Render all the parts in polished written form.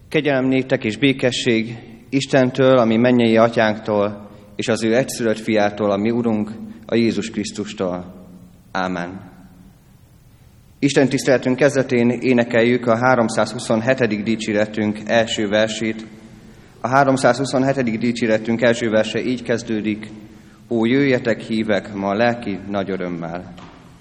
Kegyelem néktek és békesség Istentől, ami mennyei atyánktól, és az ő egyszülött fiától, a mi Urunk, a Jézus Krisztustól. Ámen. Isten tiszteletünk kezdetén énekeljük a 327. dicséretünk első versét. A 327. dicséretünk első verse így kezdődik: Ó, jöjjetek hívek ma lelki nagy örömmel.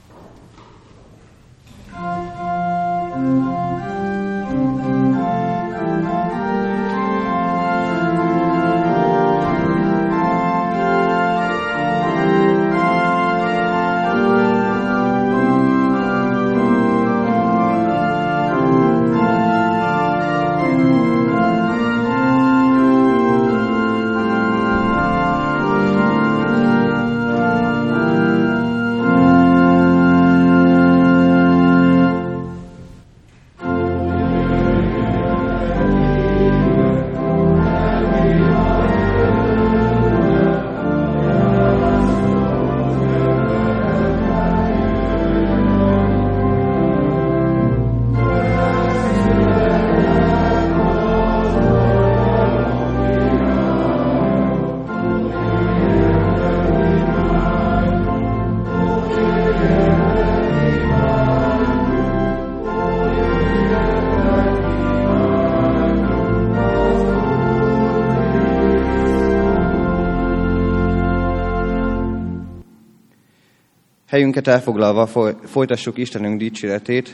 Helyünket elfoglalva folytassuk Istenünk dicséretét,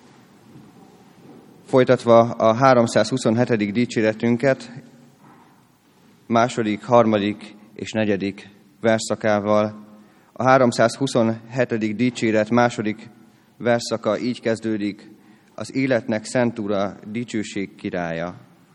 folytatva a 327. dicséretünket második, harmadik és negyedik versszakával. A 327. dicséret második versszaka így kezdődik: az életnek szent Ura, dicsőség királya.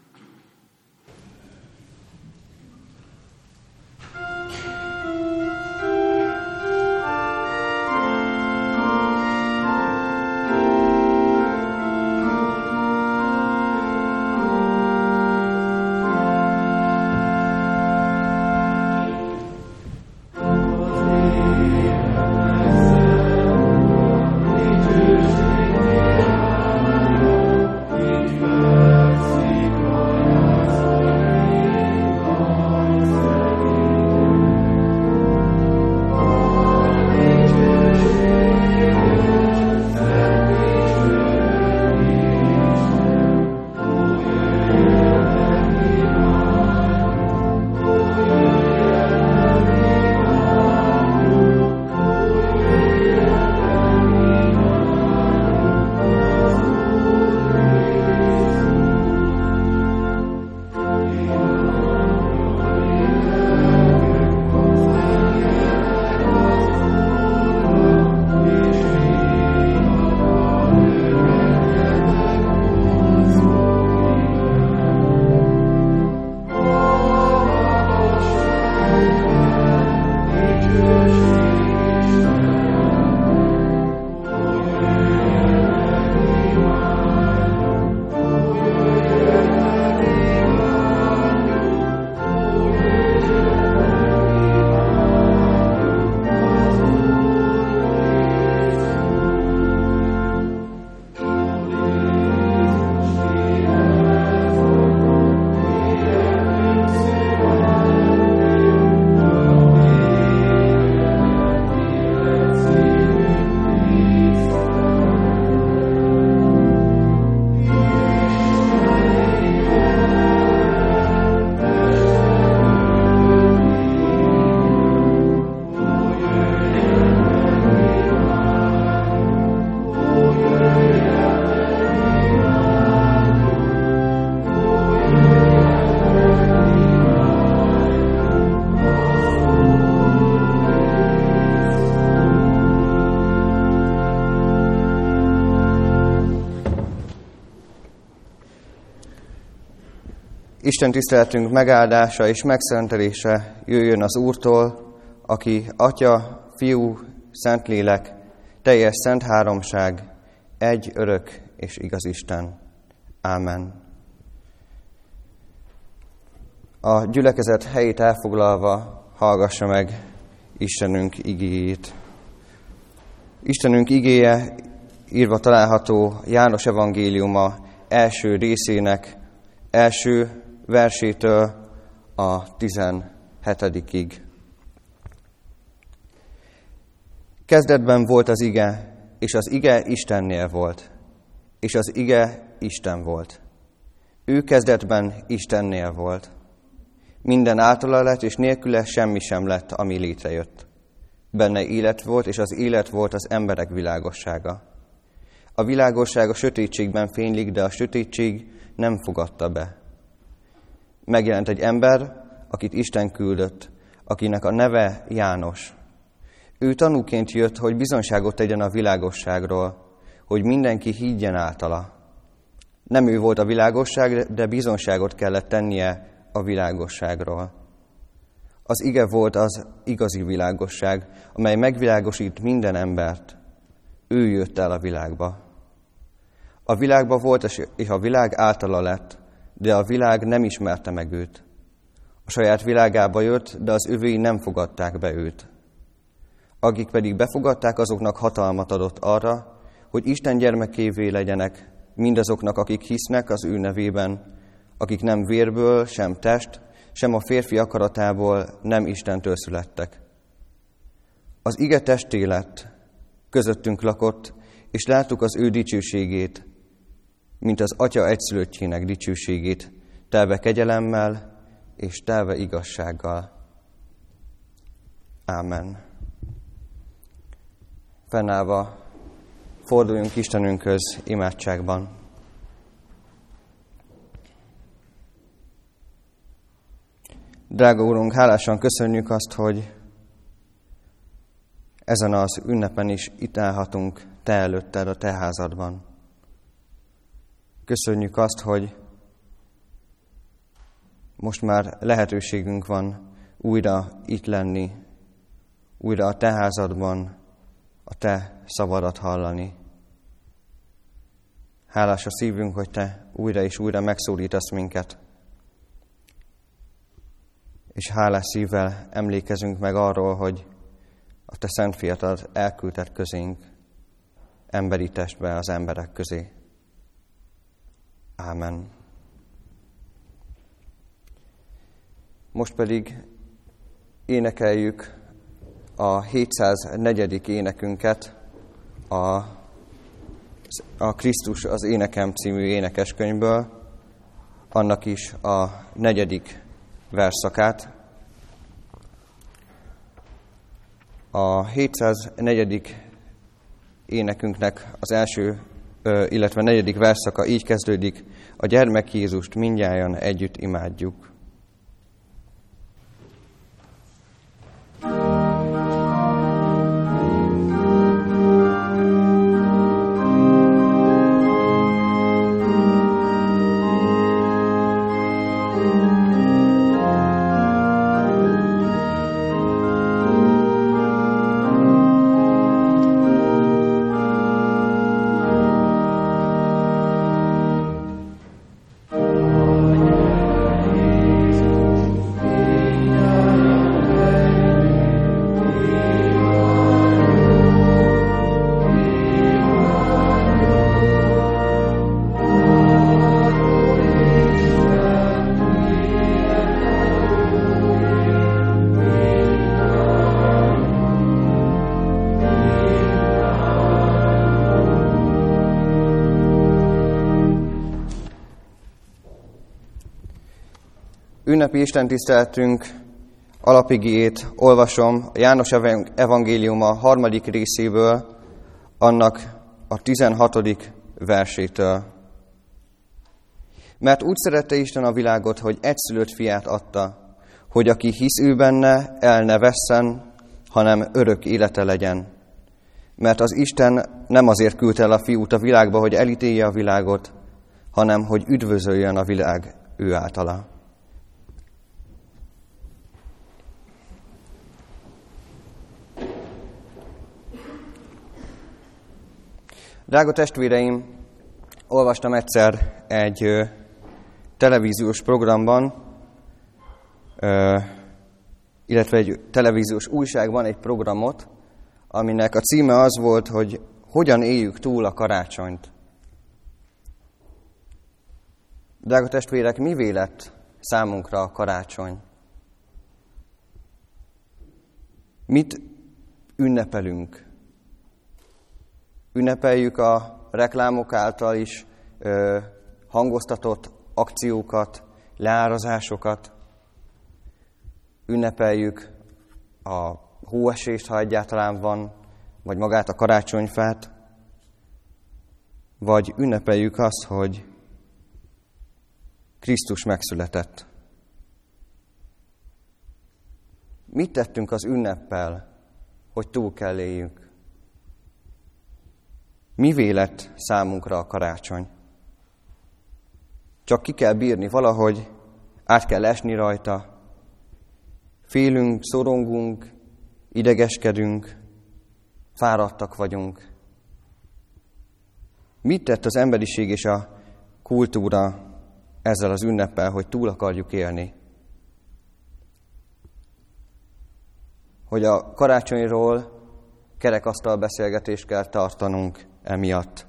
Isten tiszteletünk megáldása és megszentelése jöjjön az Úrtól, aki Atya, Fiú, Szentlélek, teljes szent háromság, egy örök és igaz Isten. Ámen. A gyülekezet helyét elfoglalva hallgassa meg Istenünk igéjét. Istenünk igéje írva található János evangéliuma első részének első versétől a 17-ig. Kezdetben volt az ige, és az ige Istennél volt, és az ige Isten volt. Ő kezdetben Istennél volt. Minden általa lett, és nélküle semmi sem lett, ami létrejött. Benne élet volt, és az élet volt az emberek világossága. A világosság a sötétségben fénylik, de a sötétség nem fogadta be. Megjelent egy ember, akit Isten küldött, akinek a neve János. Ő tanúként jött, hogy bizonyságot tegyen a világosságról, hogy mindenki higgyen általa. Nem ő volt a világosság, de bizonyságot kellett tennie a világosságról. Az ige volt az igazi világosság, amely megvilágosít minden embert. Ő jött el a világba. A világba volt, és a világ általa lett, de a világ nem ismerte meg őt. A saját világába jött, de az övéi nem fogadták be őt. Akik pedig befogadták, azoknak hatalmat adott arra, hogy Isten gyermekévé legyenek, mindazoknak, akik hisznek az ő nevében, akik nem vérből, sem test, sem a férfi akaratából nem Istentől születtek. Az ige testé lett, közöttünk lakott, és láttuk az ő dicsőségét, mint az Atya egyszülöttjének dicsőségét, telve kegyelemmel és telve igazsággal. Ámen. Fennállva forduljunk Istenünkhöz imádságban. Drága Úrunk, hálásan köszönjük azt, hogy ezen az ünnepen is itt állhatunk Te előtted, a Te házadban. Köszönjük azt, hogy most már lehetőségünk van újra itt lenni, újra a Te házadban, a Te szavadat hallani. Hálás a szívünk, hogy Te újra és újra megszólítasz minket. És hálás szívvel emlékezünk meg arról, hogy a Te szent fiatad elküldted közénk, emberi testbe az emberek közé. Ámen. Most pedig énekeljük a 704. énekünket, a Krisztus az énekem című énekeskönyvből, annak is a 4. versszakát. A 704. énekünknek az első, illetve 4. versszaka így kezdődik: a gyermek Jézust mindnyájan együtt imádjuk. Ünnepi istentiszteletünk alapigéjét olvasom a János evangéliuma 3. részéből, annak a 16. versétől. Mert úgy szerette Isten a világot, hogy egyszülött fiát adta, hogy aki hisz ő benne, el ne vesszen, hanem örök élete legyen. Mert az Isten nem azért küldte el a fiút a világba, hogy elítélje a világot, hanem hogy üdvözöljön a világ ő általa. Drága testvéreim, olvastam egyszer egy televíziós programban, illetve egy televíziós újságban egy programot, aminek a címe az volt, hogy hogyan éljük túl a karácsonyt. Drága testvérek, mivé lett számunkra a karácsony? Mit ünnepelünk? Ünnepeljük a reklámok által is hangoztatott akciókat, leárazásokat. Ünnepeljük a hóesést, ha egyáltalán van, vagy magát a karácsonyfát. Vagy ünnepeljük azt, hogy Krisztus megszületett. Mit tettünk az ünneppel, hogy túl kell éljünk? Mivé lett számunkra a karácsony? Csak ki kell bírni valahogy, át kell esni rajta. Félünk, szorongunk, idegeskedünk, fáradtak vagyunk. Mit tett az emberiség és a kultúra ezzel az ünneppel, hogy túl akarjuk élni? Hogy a karácsonyról kerekasztal beszélgetést kell tartanunk emiatt.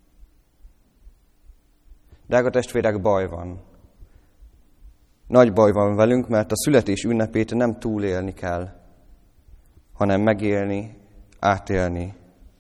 Drága testvérek, baj van. Nagy baj van velünk, mert a születés ünnepét nem túlélni kell, hanem megélni, átélni.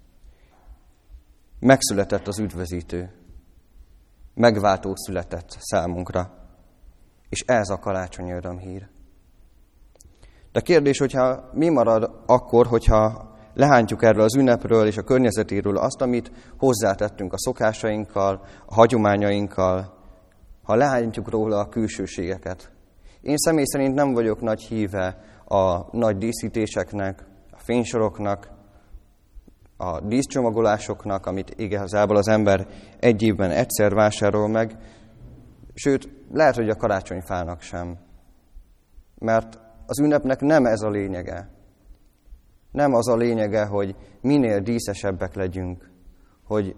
Megszületett az üdvözítő. Megváltó született számunkra. És ez a karácsonyi örömhír. De kérdés, hogyha mi marad akkor, hogyha lehántjuk erről az ünnepről és a környezetéről azt, amit hozzátettünk a szokásainkkal, a hagyományainkkal, ha lehántjuk róla a külsőségeket. Én személy szerint nem vagyok nagy híve a nagy díszítéseknek, a fénysoroknak, a díszcsomagolásoknak, amit igazából az ember egy évben egyszer vásárol meg, sőt, lehet, hogy a karácsonyfának sem. Mert az ünnepnek nem ez a lényege. Nem az a lényege, hogy minél díszesebbek legyünk, hogy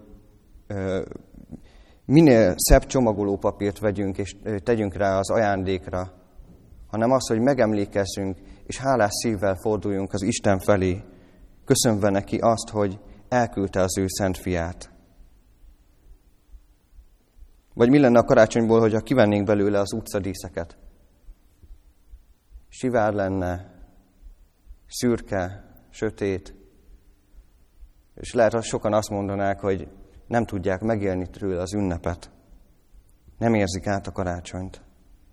minél szebb csomagolópapírt vegyünk és tegyünk rá az ajándékra, hanem az, hogy megemlékezzünk és hálás szívvel forduljunk az Isten felé, köszönve neki azt, hogy elküldte az ő szent fiát. Vagy mi lenne a karácsonyból, hogyha kivennénk belőle az utcadíszeket? Sivár lenne, szürke, sötét, és lehet, hogy sokan azt mondanák, hogy nem tudják megélni tőle az ünnepet. Nem érzik át a karácsonyt.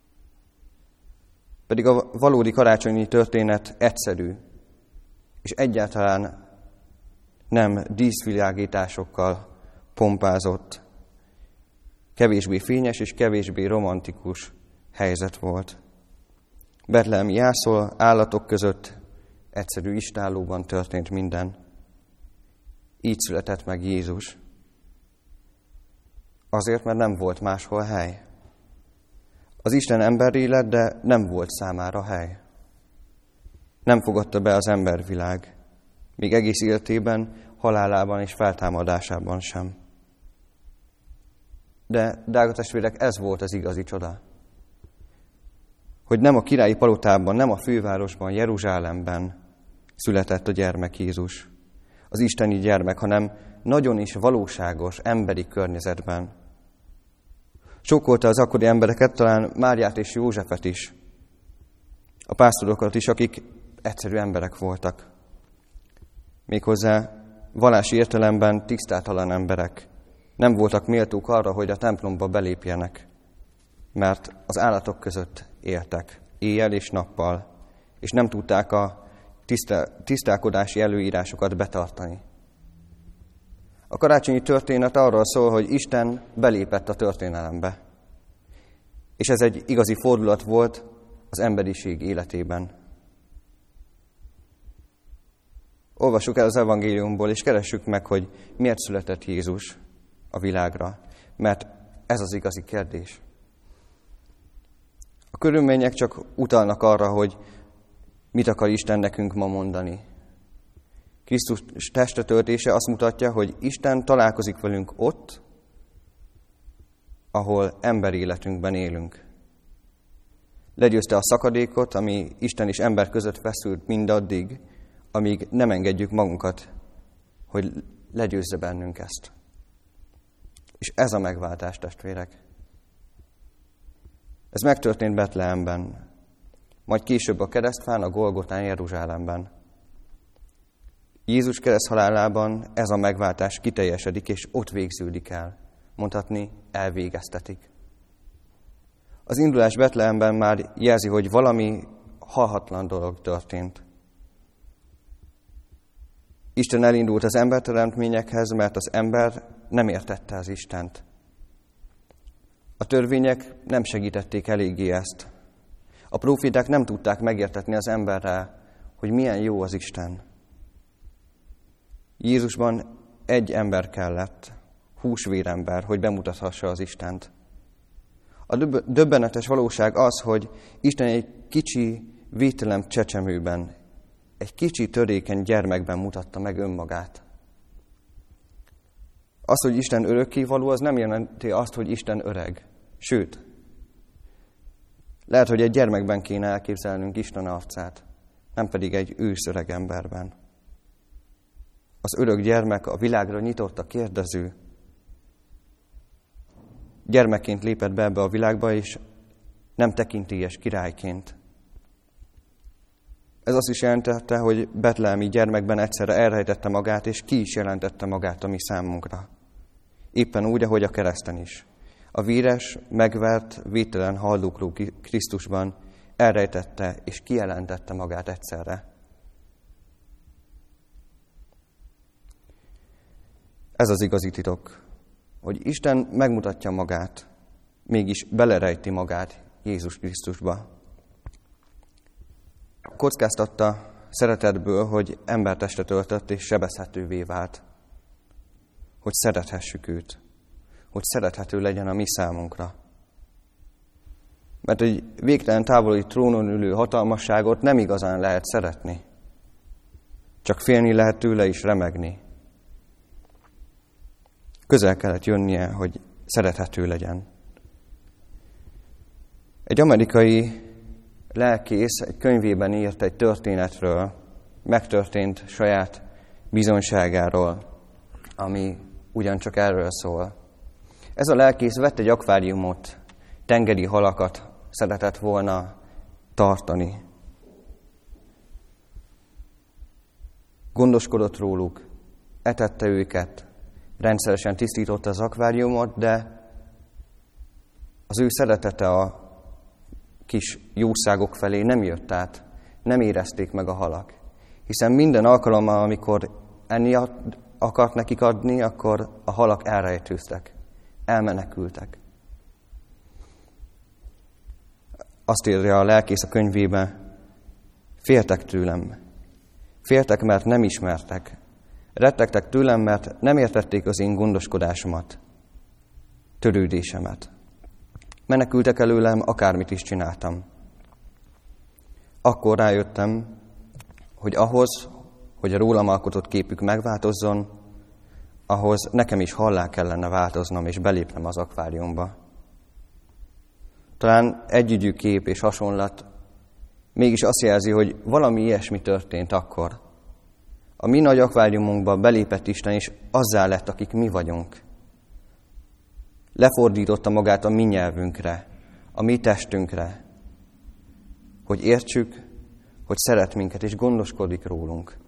Pedig a valódi karácsonyi történet egyszerű, és egyáltalán nem díszvilágításokkal pompázott, kevésbé fényes és kevésbé romantikus helyzet volt. Betlehemi jászol állatok között egyszerű istállóban történt minden. Így született meg Jézus. Azért, mert nem volt máshol hely. Az Isten emberré lett, de nem volt számára hely. Nem fogadta be az embervilág, még egész életében, halálában és feltámadásában sem. De, drága testvérek, ez volt az igazi csoda. Hogy nem a királyi palotában, nem a fővárosban, Jeruzsálemben született a gyermek Jézus, az isteni gyermek, hanem nagyon is valóságos, emberi környezetben. Sokkolta az akkori embereket, talán Máriát és Józsefet is, a pásztorokat is, akik egyszerű emberek voltak. Méghozzá vallási értelemben tisztátalan emberek. Nem voltak méltók arra, hogy a templomba belépjenek, mert az állatok között éltek, éjjel és nappal, és nem tudták a tisztálkodási előírásokat betartani. A karácsonyi történet arról szól, hogy Isten belépett a történelembe. És ez egy igazi fordulat volt az emberiség életében. Olvassuk el az evangéliumból, és keressük meg, hogy miért született Jézus a világra. Mert ez az igazi kérdés. A körülmények csak utalnak arra, hogy mit akar Isten nekünk ma mondani. Krisztus testre töltése azt mutatja, hogy Isten találkozik velünk ott, ahol emberi életünkben élünk. Legyőzte a szakadékot, ami Isten és ember között feszült mindaddig, amíg nem engedjük magunkat, hogy legyőzze bennünk ezt. És ez a megváltás, testvérek. Ez megtörtént Betlehemben, majd később a keresztfán, a Golgotán, Jeruzsálemben. Jézus kereszthalálában ez a megváltás kiteljesedik, és ott végződik el. Mondhatni, elvégeztetik. Az indulás Betlehemben már jelzi, hogy valami halhatlan dolog történt. Isten elindult az emberteremtményekhez, mert az ember nem értette az Istent. A törvények nem segítették eléggé ezt. A próféták nem tudták megértetni az emberrel, hogy milyen jó az Isten. Jézusban egy ember kellett, húsvérember, hogy bemutathassa az Istent. A döbbenetes valóság az, hogy Isten egy kicsi, vételen csecsemőben, egy kicsi törékeny gyermekben mutatta meg önmagát. Az, hogy Isten örökkévaló, az nem jelenti azt, hogy Isten öreg. Sőt, lehet, hogy egy gyermekben kéne elképzelnünk Isten arcát, nem pedig egy őszöreg emberben. Az örök gyermek a világra nyitott, a kérdező. Gyermekként lépett be ebbe a világba, és nem tekintélyes királyként. Ez azt is jelentette, hogy betlehemi gyermekben egyszerre elrejtette magát, és ki is jelentette magát a mi számunkra. Éppen úgy, ahogy a kereszten is. A véres, megvert, vételen haldokló Krisztusban elrejtette és kijelentette magát egyszerre. Ez az igazi titok, hogy Isten megmutatja magát, mégis belerejti magát Jézus Krisztusba. Kockáztatta szeretetből, hogy embertestet öltött és sebezhetővé vált, hogy szerethessük őt, hogy szerethető legyen a mi számunkra. Mert egy végtelen távoli trónon ülő hatalmasságot nem igazán lehet szeretni, csak félni lehet tőle is remegni. Közel kellett jönnie, hogy szerethető legyen. Egy amerikai lelkész egy könyvében írt egy történetről, megtörtént saját bizonyságáról, ami ugyancsak erről szól. Ez a lelkész vett egy akváriumot, tengeri halakat szeretett volna tartani. Gondoskodott róluk, etette őket, rendszeresen tisztította az akváriumot, de az ő szeretete a kis jószágok felé nem jött át, nem érezték meg a halak. Hiszen minden alkalommal, amikor enni akart nekik adni, akkor a halak elrejtőztek, elmenekültek. Azt írja a lelkész a könyvébe, féltek tőlem. Féltek, mert nem ismertek. Rettegtek tőlem, mert nem értették az én gondoskodásomat, törődésemet. Menekültek előlem, akármit is csináltam. Akkor rájöttem, hogy ahhoz, hogy a rólam alkotott képük megváltozzon, ahhoz nekem is hallá kellene változnom és belépnem az akváriumba. Talán együgyű kép és hasonlat mégis azt jelzi, hogy valami ilyesmi történt akkor. A mi nagy akváriumunkba belépett Isten, és azzá lett, akik mi vagyunk. Lefordította magát a mi nyelvünkre, a mi testünkre, hogy értsük, hogy szeret minket, és gondoskodik rólunk.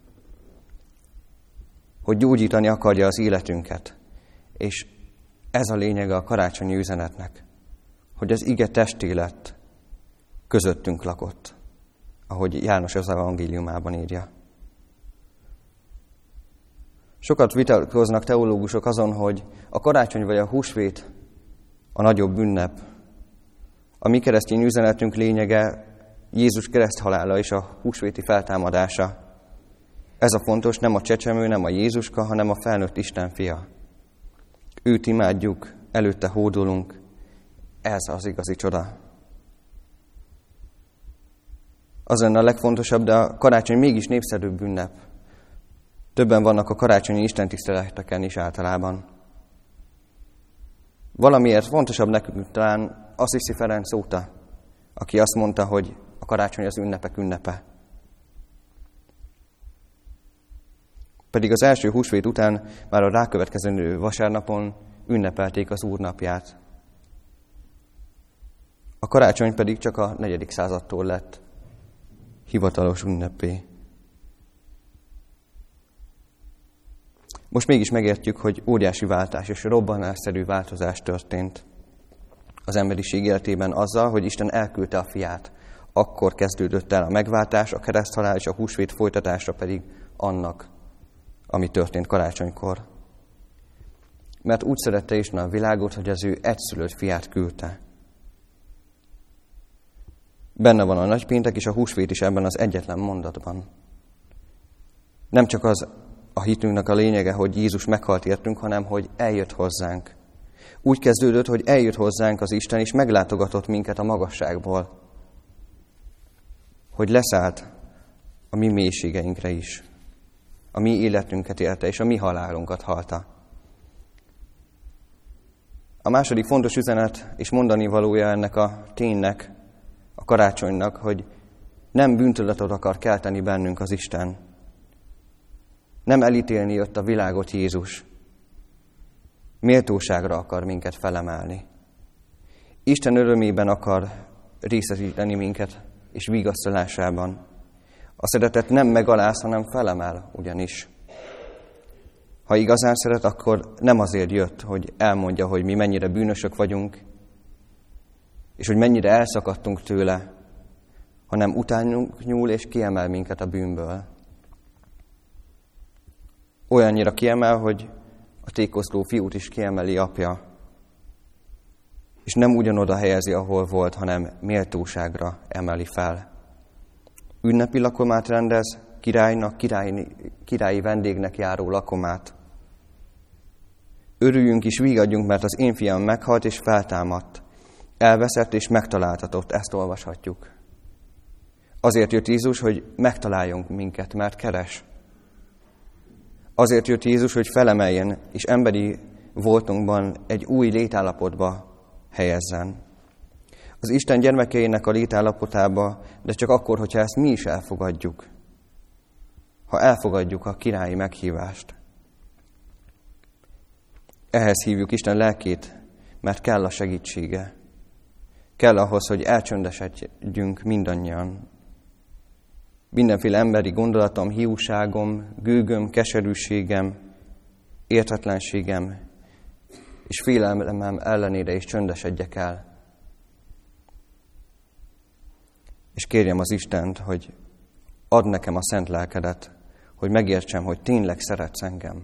Hogy gyógyítani akarja az életünket. És ez a lényege a karácsonyi üzenetnek, hogy az ige testé lett, közöttünk lakott, ahogy János az evangéliumában írja. Sokat vitatkoznak teológusok azon, hogy a karácsony vagy a húsvét a nagyobb ünnep. A mi keresztény üzenetünk lényege Jézus kereszthalála és a húsvéti feltámadása. Ez a fontos, nem a csecsemő, nem a Jézuska, hanem a felnőtt Isten fia. Őt imádjuk, előtte hódolunk. Ez az igazi csoda. Az lenne a legfontosabb, de a karácsony mégis népszerűbb ünnep. Többen vannak a karácsonyi istentiszteleteken is általában. Valamiért fontosabb nekünk talán Assisi Ferenc óta, aki azt mondta, hogy a karácsony az ünnepek ünnepe. Pedig az első húsvét után már a rákövetkező vasárnapon ünnepelték az Úr napját. A karácsony pedig csak a 4. századtól lett hivatalos ünnepé. Most mégis megértjük, hogy óriási váltás és robbanásszerű változás történt az emberiség életében azzal, hogy Isten elküldte a fiát. Akkor kezdődött el a megváltás, a kereszthalál és a húsvét folytatása pedig annak, ami történt karácsonykor. Mert úgy szerette Isten a világot, hogy az ő egyszülött fiát küldte. Benne van a nagypéntek és a húsvét is ebben az egyetlen mondatban. Nem csak az a hitünknek a lényege, hogy Jézus meghalt értünk, hanem hogy eljött hozzánk. Úgy kezdődött, hogy eljött hozzánk az Isten, és meglátogatott minket a magasságból. Hogy leszállt a mi mélységeinkre is. A mi életünket élte, és a mi halálunkat halta. A második fontos üzenet és mondani valója ennek a ténynek, a karácsonynak, hogy nem bűntudatot akar kelteni bennünk az Isten. Nem elítélni jött a világot Jézus. Méltóságra akar minket felemelni. Isten örömében akar részesíteni minket és vigasztalásában. A szeretet nem megaláz, hanem felemel ugyanis. Ha igazán szeret, akkor nem azért jött, hogy elmondja, hogy mi mennyire bűnösök vagyunk, és hogy mennyire elszakadtunk tőle, hanem utánunk nyúl és kiemel minket a bűnből. Olyannyira kiemel, hogy a tékozló fiút is kiemeli apja, és nem ugyanoda helyezi, ahol volt, hanem méltóságra emeli fel. Ünnepi lakomát rendez, királynak, királyi vendégnek járó lakomát. Örüljünk és vigadjunk, mert az én fiam meghalt és feltámadt. Elveszett és megtaláltatott, ezt olvashatjuk. Azért jött Jézus, hogy megtaláljunk minket, mert keres. Azért jött Jézus, hogy felemeljen, és emberi voltunkban egy új létállapotba helyezzen. Az Isten gyermekeinek a létállapotába, de csak akkor, hogyha ezt mi is elfogadjuk. Ha elfogadjuk a királyi meghívást. Ehhez hívjuk Isten lelkét, mert kell a segítsége. Kell ahhoz, hogy elcsöndesedjünk mindannyian. Mindenféle emberi gondolatom, hiúságom, gőgöm, keserűségem, értetlenségem és félelmem ellenére is csöndesedjek el. És kérjem az Istent, hogy add nekem a szent lelkedet, hogy megértsem, hogy tényleg szeretsz engem.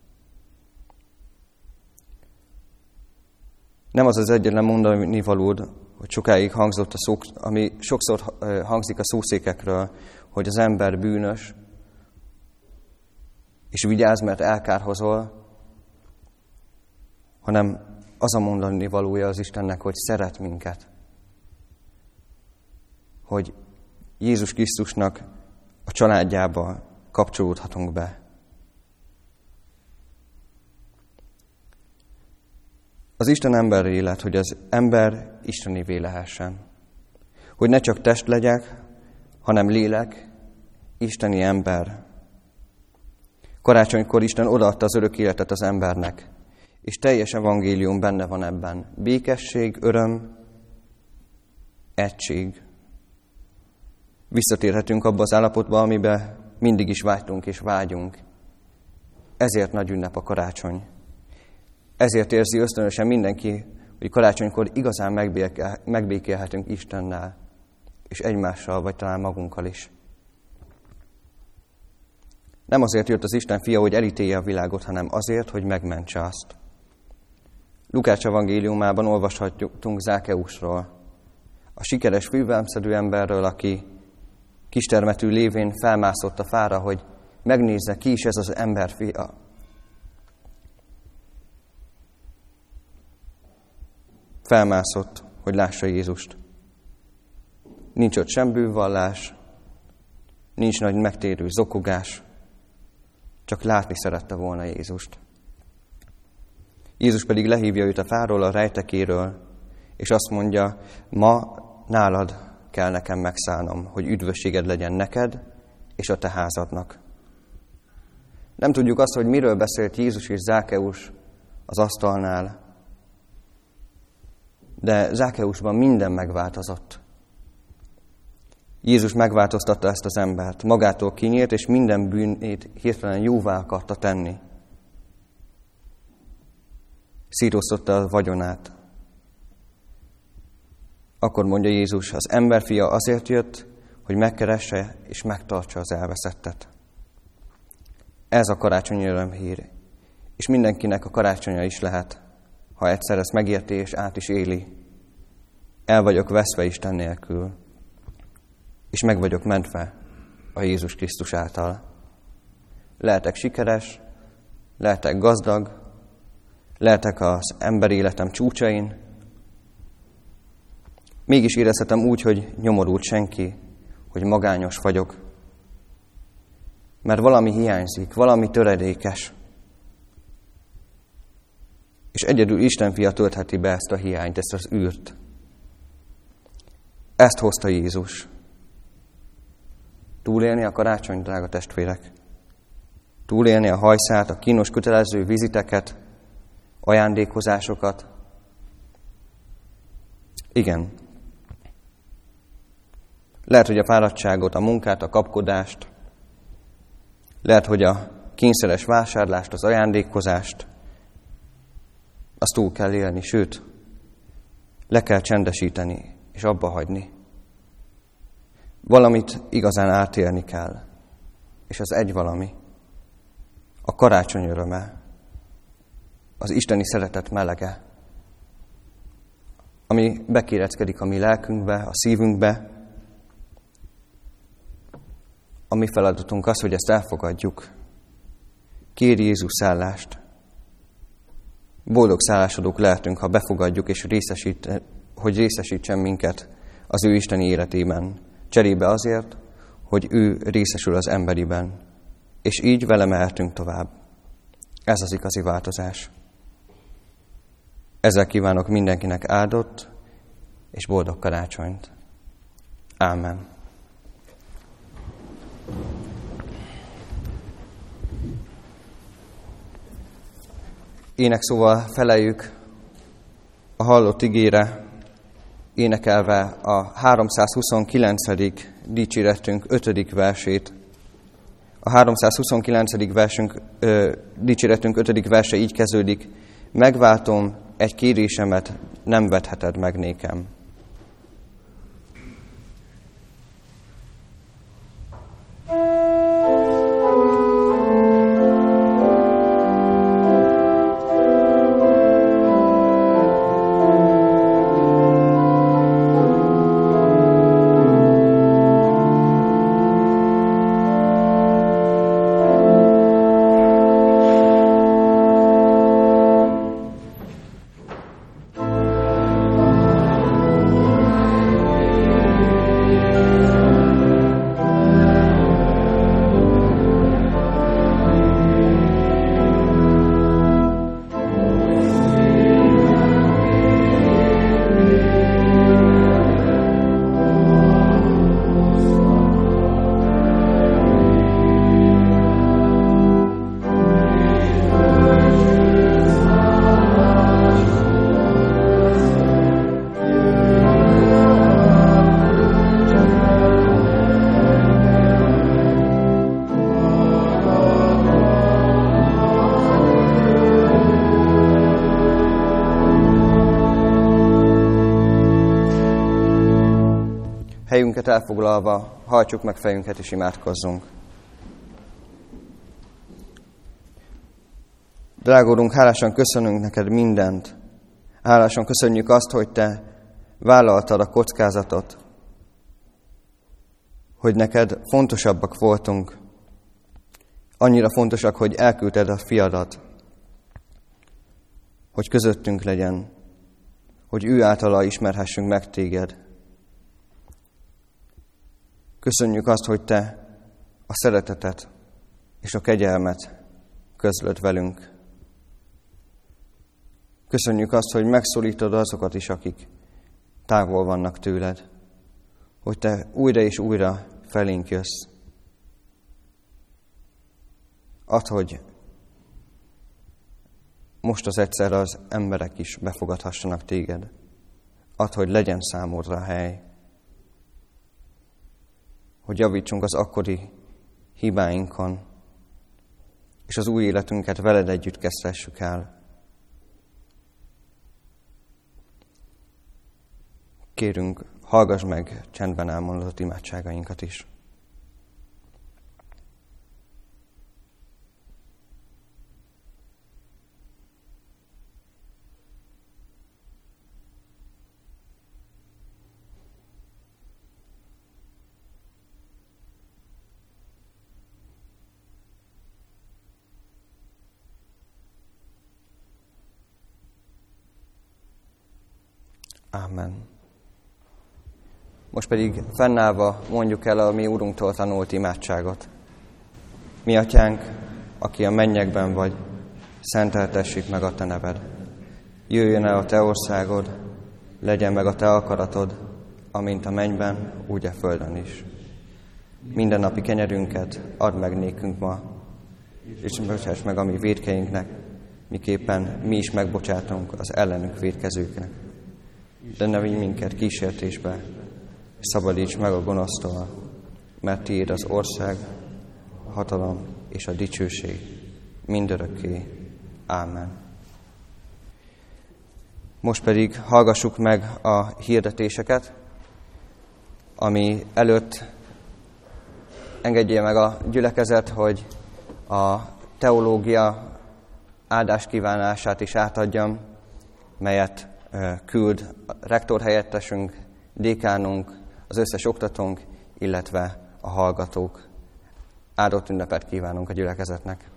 Nem az az egyetlen mondani valód, hogy sokáig hangzott a szó, ami sokszor hangzik a szószékekről, hogy az ember bűnös, és vigyázz, mert elkárhozol, hanem az a mondani valója az Istennek, hogy szeret minket. Hogy Jézus Krisztusnak a családjába kapcsolódhatunk be. Az Isten emberi élet, hogy az ember istenévé lehessen. Hogy ne csak test legyek, hanem lélek, isteni ember. Karácsonykor Isten odaadta az örök életet az embernek, és teljes evangélium benne van ebben. Békesség, öröm, egység. Visszatérhetünk abba az állapotba, amiben mindig is vágytunk és vágyunk. Ezért nagy ünnep a karácsony. Ezért érzi ösztönösen mindenki, hogy karácsonykor igazán megbékélhetünk Istennel, és egymással, vagy talán magunkkal is. Nem azért jött az Isten fia, hogy elítélje a világot, hanem azért, hogy megmentse azt. Lukács evangéliumában olvashatunk Zákeusról, a sikeres fővámszedő emberről, aki kistermetű lévén felmászott a fára, hogy megnézze, ki is ez az ember fia. Felmászott, hogy lássa Jézust. Nincs ott sem bűnvallás, nincs nagy megtérő zokogás, csak látni szerette volna Jézust. Jézus pedig lehívja őt a fáról, a rejtekéről, és azt mondja, ma nálad kell nekem megszállnom, hogy üdvösséged legyen neked és a te házadnak. Nem tudjuk azt, hogy miről beszélt Jézus és Zákeus az asztalnál. De Zákeusban minden megváltozott. Jézus megváltoztatta ezt az embert, magától kinyílt, és minden bűnét hirtelen jóvá akarta tenni. Szétosztotta a vagyonát. Akkor mondja Jézus, az emberfia azért jött, hogy megkeresse és megtartsa az elveszettet. Ez a karácsonyi örömhír, és mindenkinek a karácsonya is lehet, ha egyszer ezt megérti és át is éli. El vagyok veszve Isten nélkül, és meg vagyok mentve a Jézus Krisztus által. Lehetek sikeres, lehetek gazdag, lehetek az emberi életem csúcsain, mégis érezhetem úgy, hogy nyomorult senki, hogy magányos vagyok, mert valami hiányzik, valami töredékes. És egyedül Isten fia töltheti be ezt a hiányt, ezt az űrt. Ezt hozta Jézus. Túlélni a karácsonyt, drága testvérek. Túlélni a hajszát, a kínos kötelező viziteket, ajándékozásokat. Igen. Lehet, hogy a fáradtságot, a munkát, a kapkodást, lehet, hogy a kényszeres vásárlást, az ajándékozást, azt túl kell élni, sőt, le kell csendesíteni és abba hagyni. Valamit igazán átélni kell, és az egy valami, a karácsony öröme, az isteni szeretet melege, ami bekéreckedik a mi lelkünkbe, a szívünkbe. A mi feladatunk az, hogy ezt elfogadjuk. Kér Jézus szállást. Boldog szállásodók lehetünk, ha befogadjuk, és hogy részesítsen minket az ő isteni életében. Cserébe azért, hogy ő részesül az emberiben. És így vele mehetünk tovább. Ez az igazi változás. Ezzel kívánok mindenkinek áldott és boldog karácsonyt. Ámen. Énekszóval feleljük a hallott igére, énekelve a 329. dicséretünk 5. versét. A 329. dicséretünk 5. verse így kezdődik: megváltom, egy kérésemet nem vetheted meg nékem. Helyünket elfoglalva, hajtsuk meg fejünket és imádkozzunk. Drága Urunk, hálásan köszönünk neked mindent. Hálásan köszönjük azt, hogy te vállaltad a kockázatot, hogy neked fontosabbak voltunk. Annyira fontosak, hogy elküldted a fiadat, hogy közöttünk legyen, hogy ő általa ismerhessünk meg téged. Köszönjük azt, hogy te a szeretetet és a kegyelmet közlöd velünk. Köszönjük azt, hogy megszólítod azokat is, akik távol vannak tőled, hogy te újra és újra felénk jössz. Add, hogy most az egyszer az emberek is befogadhassanak téged. add, hogy legyen számodra hely, hogy javítsunk az akkori hibáinkon, és az új életünket veled együtt kezdhessük el. Kérünk, hallgass meg csendben elmondott imádságainkat is. Amen. Most pedig fennállva mondjuk el a mi Úrunktól tanult imádságot. Mi Atyánk, aki a mennyekben vagy, szenteltessék meg a Te neved. Jöjjön el a Te országod, legyen meg a Te akaratod, amint a mennyben, úgy a földön is. Minden napi kenyerünket add meg nékünk ma, és bocsáss meg a mi vétkeinknek, miképpen mi is megbocsátunk az ellenünk vétkezőknek. De ne vigy minket kísértésbe, és szabadíts meg a gonosztól, mert tiéd az ország, a hatalom és a dicsőség mindörökké. Ámen. Most pedig hallgassuk meg a hirdetéseket, ami előtt engedje meg a gyülekezet, hogy a teológia áldáskívánását is átadjam, melyet küld a rektorhelyettesünk, dékánunk, az összes oktatónk, illetve a hallgatók. Áldott ünnepet kívánunk a gyülekezetnek.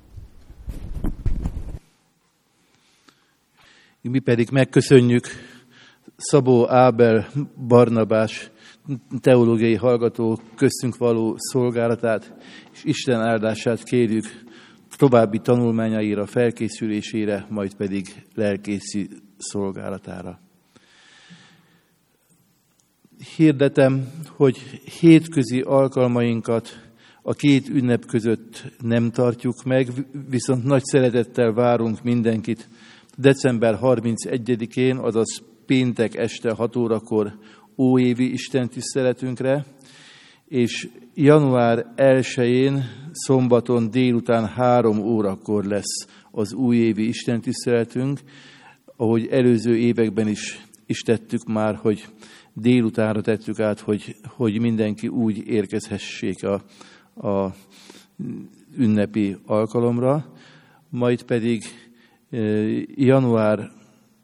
Mi pedig megköszönjük Szabó Ábel Barnabás teológiai hallgató köztünk való szolgálatát, és Isten áldását kérjük további tanulmányaira, felkészülésére, majd pedig lelkészi szolgálatára. Hirdetem, hogy hétközi alkalmainkat a két ünnep között nem tartjuk meg, viszont nagy szeretettel várunk mindenkit december 31-én, azaz péntek este 6 órakor óévi istentiszteletünkre, és január 1-én szombaton délután 3 órakor lesz az újévi istentiszteletünk, ahogy előző években is tettük már, hogy délutánra tettük át, hogy mindenki úgy érkezhessék a ünnepi alkalomra, majd pedig január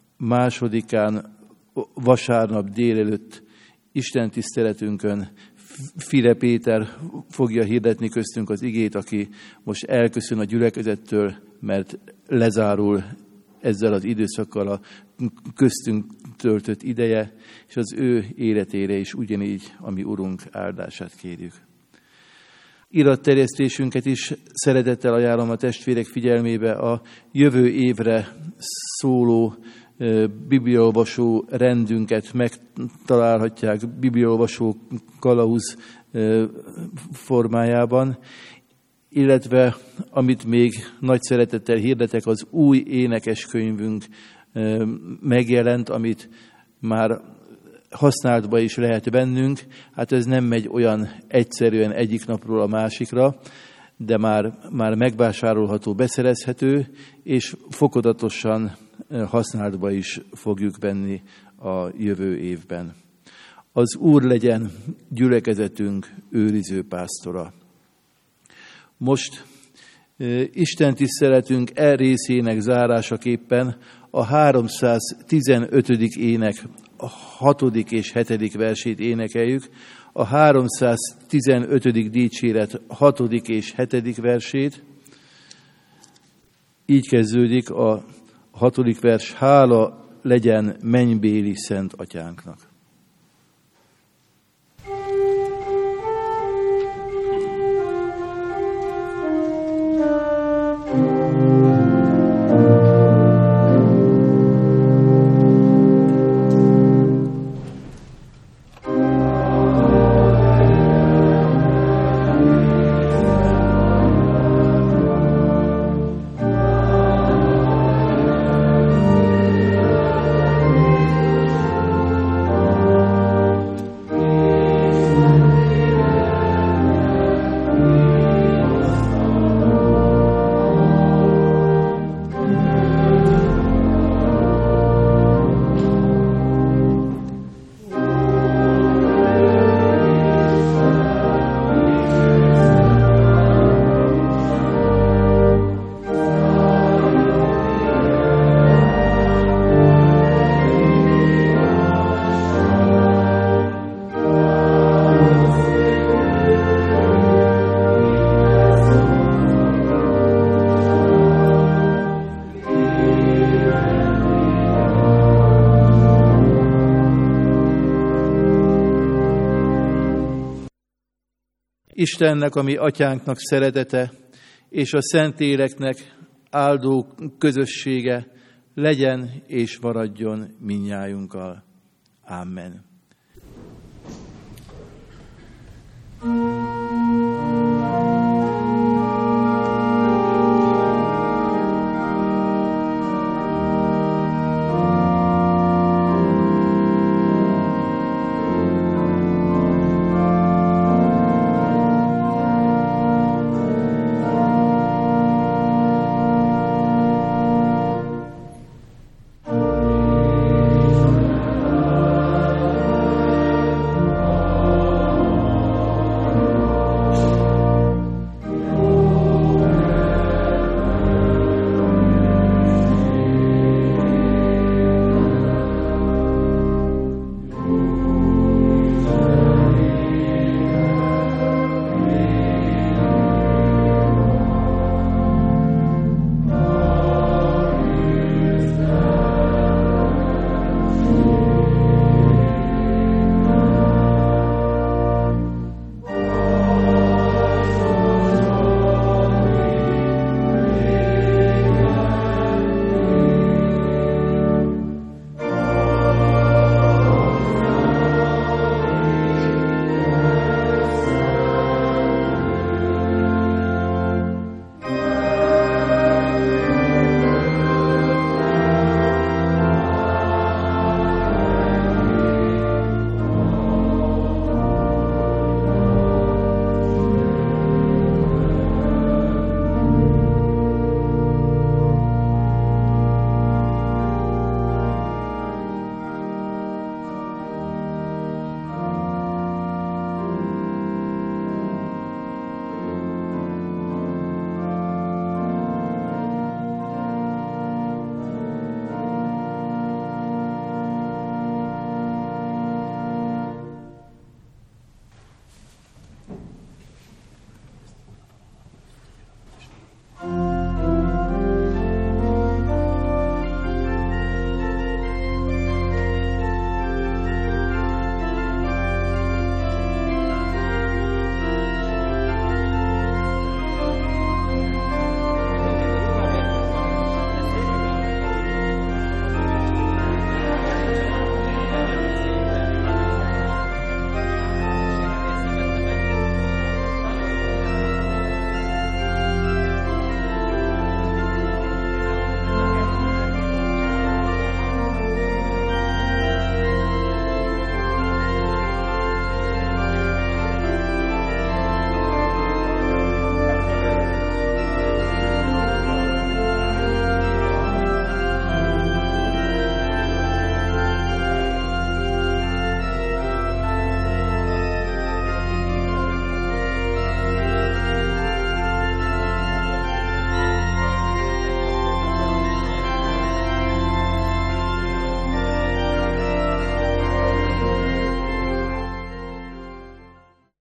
2-án vasárnap délelőtt istentiszteletünkön File Péter fogja hirdetni köztünk az igét, aki most elköszön a gyülekezettől, mert lezárul ezzel az időszakkal a köztünk töltött ideje, és az ő életére is ugyanígy a mi Urunk áldását kérjük. Iratterjesztésünket is szeretettel ajánlom a testvérek figyelmébe, a jövő évre szóló bibliaolvasó rendünket megtalálhatják bibliaolvasó kalauz formájában, illetve amit még nagy szeretettel hirdetek, az új énekeskönyvünk megjelent, amit már használatba is lehet vennünk. Hát ez nem megy olyan egyszerűen egyik napról a másikra, de már megvásárolható, beszerezhető, és fokozatosan használatba is fogjuk venni a jövő évben. Az Úr legyen gyülekezetünk őriző pásztora. Most istentiszteletünk részének zárásaképpen a 315. ének a 6. és 7. versét énekeljük, a 315. dicséret 6. és 7. versét. Így kezdődik a 6. vers: hála legyen mennybéli Szent Atyánknak. Istennek, a mi atyánknak szeretete, és a Szentléleknek áldó közössége legyen és maradjon mindnyájunkkal. Amen.